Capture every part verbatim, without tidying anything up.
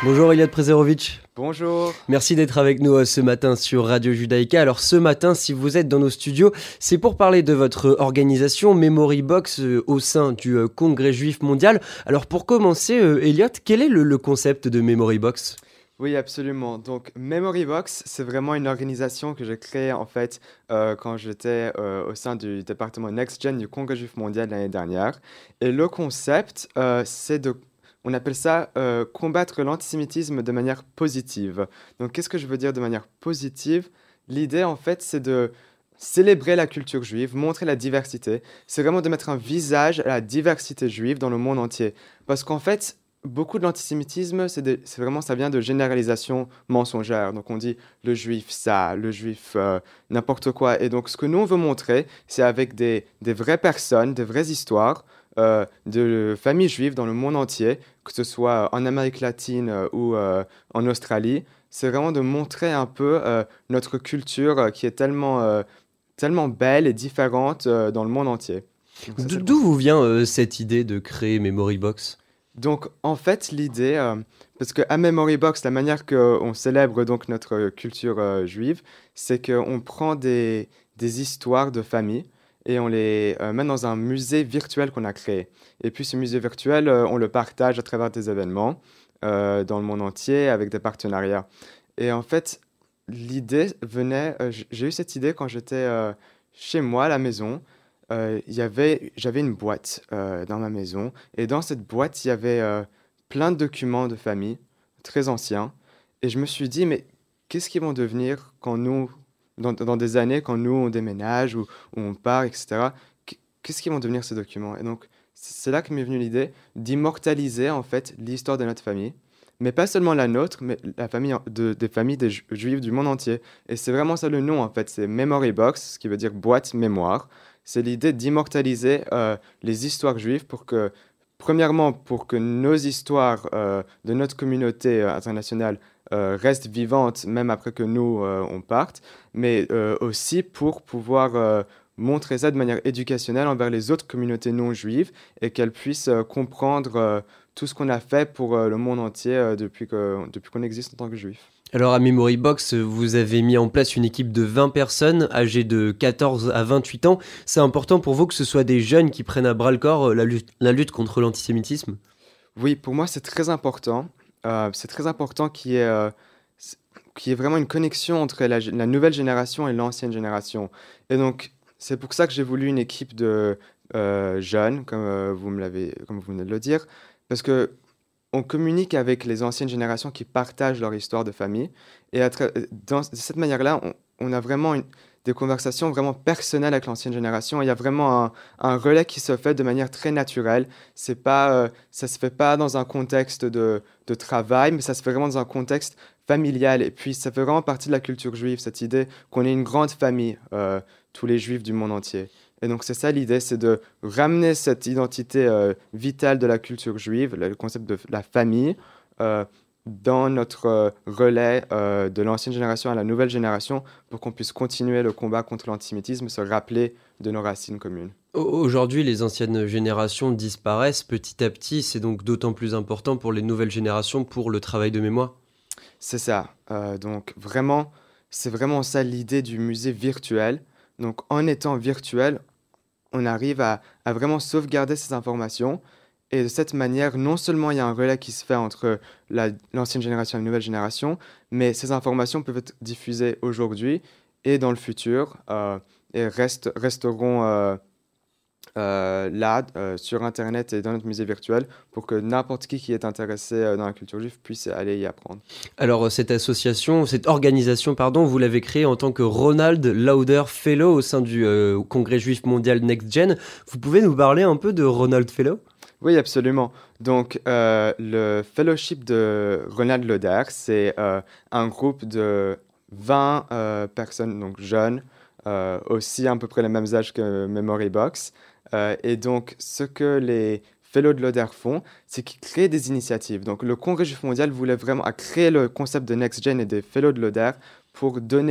Bonjour Eliade Prezerovic. Bonjour. Merci d'être avec nous ce matin sur Radio Judaïka. Alors ce matin, si vous êtes dans nos studios, c'est pour parler de votre organisation Memory Box au sein du Congrès Juif Mondial. Alors pour commencer, Eliade, quel est le, le concept de Memory Box ? Oui, absolument. Donc, Memory Box, c'est vraiment une organisation que j'ai créée en fait euh, quand j'étais euh, au sein du département Next Gen du Congrès Juif Mondial l'année dernière. Et le concept, euh, c'est de, on appelle ça euh, combattre l'antisémitisme de manière positive. Donc, qu'est-ce que je veux dire de manière positive ? L'idée, en fait, c'est de célébrer la culture juive, montrer la diversité. C'est vraiment de mettre un visage à la diversité juive dans le monde entier. Parce qu'en fait, beaucoup de l'antisémitisme, c'est, de, c'est vraiment, ça vient de généralisation mensongère. Donc on dit le juif ça, le juif euh, n'importe quoi. Et donc ce que nous on veut montrer, c'est avec des, des vraies personnes, des vraies histoires euh, de familles juives dans le monde entier, que ce soit en Amérique latine euh, ou euh, en Australie. C'est vraiment de montrer un peu euh, notre culture euh, qui est tellement, euh, tellement belle et différente euh, dans le monde entier. Donc, ça, D- D'où vous vient euh, cette idée de créer Memory Box ? Donc, en fait, l'idée, euh, parce qu'à Memory Box, la manière qu'on célèbre donc notre culture euh, juive, c'est qu'on prend des, des histoires de famille et on les euh, met dans un musée virtuel qu'on a créé. Et puis, ce musée virtuel, euh, on le partage à travers des événements euh, dans le monde entier avec des partenariats. Et en fait, l'idée venait, euh, j- j'ai eu cette idée quand j'étais euh, chez moi à la maison. Euh, il y avait, j'avais une boîte euh, dans ma maison et dans cette boîte, il y avait euh, plein de documents de famille très anciens. Et je me suis dit, mais qu'est-ce qu'ils vont devenir quand nous, dans, dans des années, quand nous, on déménage ou, ou on part, et cetera. Qu- Qu'est-ce qu'ils vont devenir ces documents? Et donc, c'est c'est là que m'est venue l'idée d'immortaliser en fait l'histoire de notre famille. Mais pas seulement la nôtre, mais la famille en- de, des familles des Ju- juifs du monde entier. Et c'est vraiment ça le nom en fait, c'est Memory Box, ce qui veut dire boîte mémoire. C'est l'idée d'immortaliser euh, les histoires juives pour que, premièrement, pour que nos histoires euh, de notre communauté euh, internationale euh, restent vivantes même après que nous, euh, on parte, mais euh, aussi pour pouvoir euh, montrer ça de manière éducationnelle envers les autres communautés non juives et qu'elles puissent euh, comprendre euh, tout ce qu'on a fait pour euh, le monde entier euh, depuis que, depuis qu'on existe en tant que juif. Alors à Memory Box, vous avez mis en place une équipe de vingt personnes âgées de quatorze à vingt-huit ans. C'est important pour vous que ce soit des jeunes qui prennent à bras le corps euh, la lutte, la lutte contre l'antisémitisme ? Oui, pour moi, c'est très important. Euh, c'est très important qu'il y ait, euh, s- qu'il y ait vraiment une connexion entre la, gé- la nouvelle génération et l'ancienne génération. Et donc, c'est pour ça que j'ai voulu une équipe de euh, jeunes, comme euh, vous me l'avez, comme vous venez de le dire, parce que on communique avec les anciennes générations qui partagent leur histoire de famille. Et à tra- dans, de cette manière-là, on, on a vraiment une- des conversations vraiment personnelles avec l'ancienne génération. Il y a vraiment un, un relais qui se fait de manière très naturelle. C'est pas, euh, ça se fait pas dans un contexte de, de travail, mais ça se fait vraiment dans un contexte familial. Et puis, ça fait vraiment partie de la culture juive, cette idée qu'on est une grande famille, euh, tous les juifs du monde entier. Et donc, c'est ça l'idée, c'est de ramener cette identité euh, vitale de la culture juive, le concept de la famille, euh, dans notre euh, relais euh, de l'ancienne génération à la nouvelle génération pour qu'on puisse continuer le combat contre l'antisémitisme, se rappeler de nos racines communes. Au- Aujourd'hui, les anciennes générations disparaissent petit à petit. C'est donc d'autant plus important pour les nouvelles générations pour le travail de mémoire. C'est ça. Euh, donc, vraiment, c'est vraiment ça l'idée du musée virtuel. Donc, en étant virtuel, on arrive à, à vraiment sauvegarder ces informations. Et de cette manière, non seulement il y a un relais qui se fait entre la- l'ancienne génération et la nouvelle génération, mais ces informations peuvent être diffusées aujourd'hui et dans le futur euh, et restent, resteront euh, euh, là euh, sur Internet et dans notre musée virtuel pour que n'importe qui qui est intéressé euh, dans la culture juive puisse aller y apprendre. Alors euh, cette association, cette organisation, pardon, vous l'avez créée en tant que Ronald Lauder Fellow au sein du euh, Congrès Juif Mondial Next Gen. Vous pouvez nous parler un peu de Ronald Fellow ? Oui, absolument. Donc, euh, le fellowship de Ronald Lauder, c'est euh, un groupe de vingt euh, personnes, donc jeunes, euh, aussi à peu près les mêmes âges que Memory Box. Euh, et donc, ce que les fellows de Lauder font, c'est qu'ils créent des initiatives. Donc, le Congrès Juif mondial voulait vraiment a créé le concept de Next Gen et des fellows de Lauder pour donner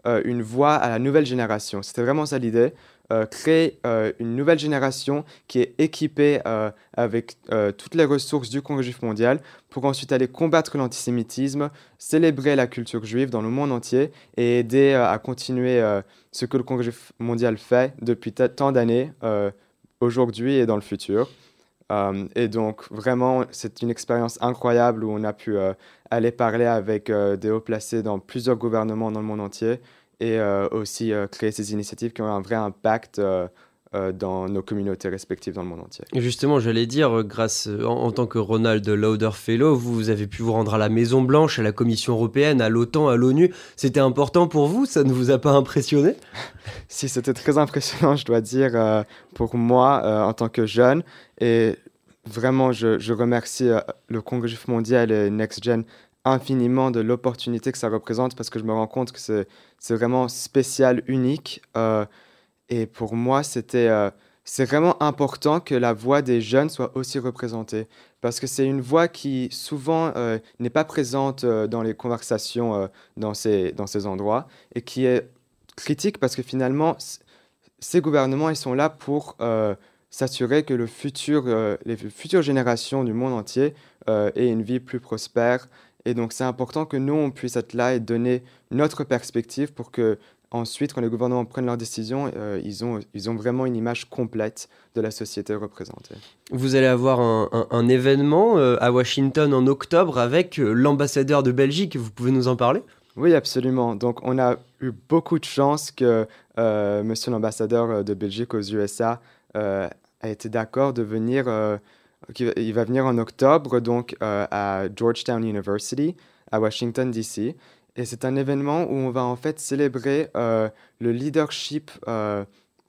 euh, une voix à la nouvelle génération. C'était vraiment ça l'idée, euh, créer euh, une nouvelle génération qui est équipée euh, avec euh, toutes les ressources du Congrès juif mondial pour ensuite aller combattre l'antisémitisme, célébrer la culture juive dans le monde entier et aider euh, à continuer euh, ce que le Congrès juif mondial fait depuis t- tant d'années, euh, aujourd'hui et dans le futur. Euh, et donc, vraiment, c'est une expérience incroyable où on a pu euh, aller parler avec euh, des hauts placés dans plusieurs gouvernements dans le monde entier et euh, aussi euh, créer ces initiatives qui ont un vrai impact euh, euh, dans nos communautés respectives dans le monde entier. Et justement, j'allais dire, euh, grâce, euh, en, en tant que Ronald Lauder Fellow, vous, vous avez pu vous rendre à la Maison-Blanche, à la Commission européenne, à l'OTAN, à l'ONU. C'était important pour vous? Ça ne vous a pas impressionné? Si c'était très impressionnant, je dois dire, euh, pour moi, euh, en tant que jeune. Et vraiment, je, je remercie euh, le Congrès juif mondial et NextGen infiniment de l'opportunité que ça représente parce que je me rends compte que c'est, c'est vraiment spécial, unique. Euh, et pour moi, c'était, euh, c'est vraiment important que la voix des jeunes soit aussi représentée parce que c'est une voix qui souvent euh, n'est pas présente euh, dans les conversations euh, dans ces, dans ces endroits et qui est critique parce que finalement, c- ces gouvernements, ils sont là pour euh, s'assurer que le futur, euh, les futures générations du monde entier euh, aient une vie plus prospère. Et donc, c'est important que nous, on puisse être là et donner notre perspective pour que ensuite, quand les gouvernements prennent leurs décisions, euh, ils ont, ils ont vraiment une image complète de la société représentée. Vous allez avoir un, un- un événement euh, à Washington en octobre avec euh, l'ambassadeur de Belgique. Vous pouvez nous en parler? Oui, absolument. Donc, on a eu beaucoup de chance que euh, Monsieur l'ambassadeur euh, de Belgique aux U S A euh, a été d'accord de venir. Euh, qu'il va- il va venir en octobre, donc euh, à Georgetown University, à Washington, D C. Et c'est un événement où on va en fait célébrer euh, le leadership euh,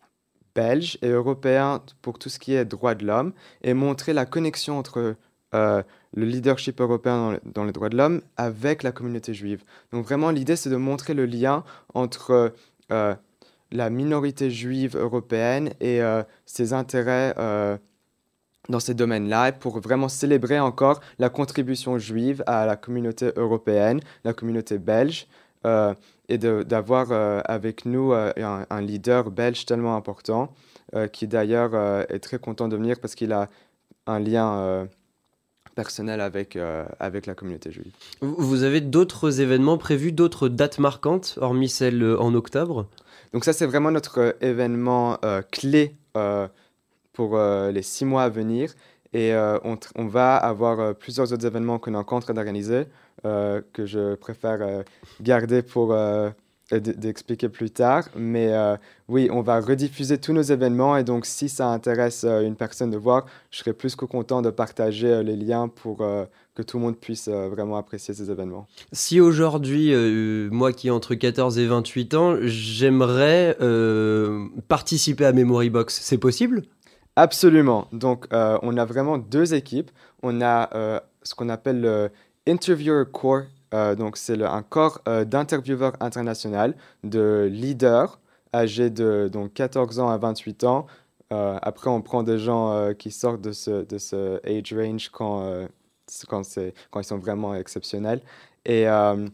belge et européen pour tout ce qui est droits de l'homme et montrer la connexion entre euh, le leadership européen dans, le- dans les droits de l'homme avec la communauté juive. Donc vraiment, l'idée, c'est de montrer le lien entre euh, la minorité juive européenne et euh, ses intérêts euh, dans ces domaines-là, et pour vraiment célébrer encore la contribution juive à la communauté européenne, la communauté belge, euh, et de- d'avoir euh, avec nous euh, un, un leader belge tellement important, euh, qui d'ailleurs euh, est très content de venir parce qu'il a un lien euh, personnel avec, euh, avec la communauté juive. Vous vous avez d'autres événements prévus, d'autres dates marquantes, hormis celle euh, en octobre? Donc ça, c'est vraiment notre euh, événement euh, clé euh, pour euh, les six mois à venir. Et euh, on, tr- on va avoir euh, plusieurs autres événements qu'on est encore en train d'organiser, euh, que je préfère euh, garder pour euh, euh, d- d'expliquer plus tard. Mais euh, oui, on va rediffuser tous nos événements. Et donc, si ça intéresse euh, une personne de voir, je serais plus que content de partager euh, les liens pour euh, que tout le monde puisse euh, vraiment apprécier ces événements. Si aujourd'hui, euh, moi qui ai entre quatorze et vingt-huit ans, j'aimerais euh, participer à Memory Box, c'est possible? Absolument. Donc, euh, on a vraiment deux équipes. On a euh, ce qu'on appelle le Interviewer Corps. Euh, donc, c'est le- un corps euh, d'intervieweurs international, de leaders âgés de donc, quatorze ans à vingt-huit ans. Euh, après, on prend des gens euh, qui sortent de ce, de ce age range quand, euh, c'est- quand, c'est, quand ils sont vraiment exceptionnels. Et euh,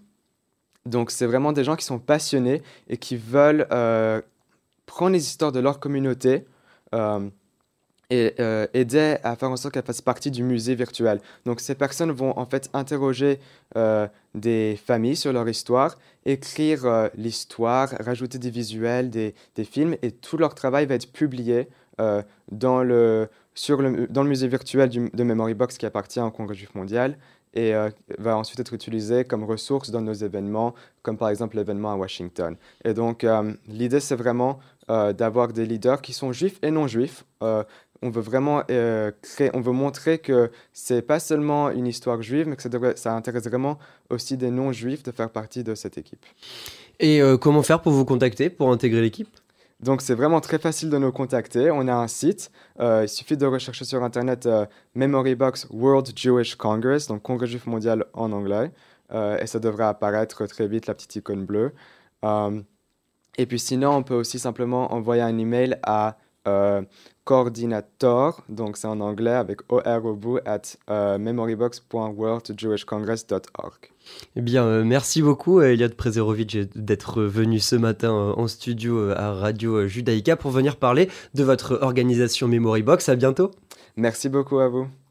donc, c'est vraiment des gens qui sont passionnés et qui veulent euh, prendre les histoires de leur communauté. euh, et euh, aider à faire en sorte qu'elles fassent partie du musée virtuel. Donc ces personnes vont en fait interroger euh, des familles sur leur histoire, écrire euh, l'histoire, rajouter des visuels, des, des films, et tout leur travail va être publié euh, dans le, sur le, dans le musée virtuel du- de Memory Box qui appartient au Congrès juif mondial et euh, va ensuite être utilisé comme ressource dans nos événements, comme par exemple l'événement à Washington. Et donc euh, l'idée c'est vraiment euh, d'avoir des leaders qui sont juifs et non juifs. Euh, on veut vraiment euh, créer, on veut montrer que c'est pas seulement une histoire juive, mais que ça, devrait- ça intéresse vraiment aussi des non-juifs de faire partie de cette équipe. Et euh, comment faire pour vous contacter, pour intégrer l'équipe? Donc c'est vraiment très facile de nous contacter. On a un site, euh, il suffit de rechercher sur Internet euh, Memory Box World Jewish Congress, donc Congrès juif mondial en anglais, euh, et ça devrait apparaître très vite, la petite icône bleue. Euh, et puis sinon, on peut aussi simplement envoyer un email à euh, coordinator, donc c'est en anglais avec O R au bout, at euh, memorybox point world jewish congress dot org. Eh bien, euh, merci beaucoup, euh, Eliade Prezerovic, d'être venu ce matin euh, en studio euh, à Radio Judaïka pour venir parler de votre organisation Memory Box. À bientôt. Merci beaucoup à vous.